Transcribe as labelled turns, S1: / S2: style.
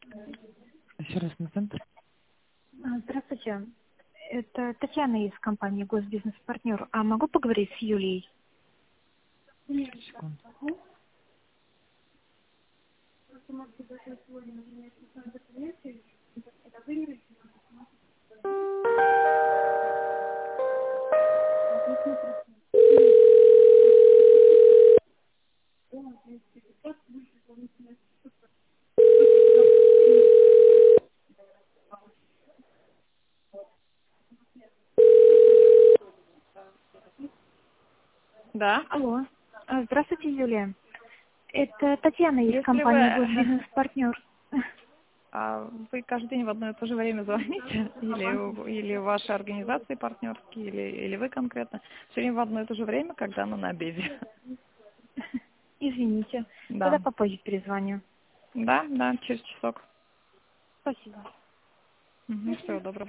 S1: Еще раз на центр.
S2: Здравствуйте. Это Татьяна из компании «Госбизнес-партнер». А могу поговорить с Юлией?
S1: Секунду. Да.
S2: Алло. Здравствуйте, Юлия. Это Татьяна из
S1: Если
S2: компании
S1: вы,
S2: «Госбизнес-партнер».
S1: вы каждый день в одно и то же время звоните, или ваши организации партнерские, или вы конкретно, все время в одно и то же время, когда она на обеде.
S2: Извините. Тогда
S1: Да.
S2: попозже перезвоню.
S1: Да, через часок.
S2: Спасибо.
S1: Всего доброго.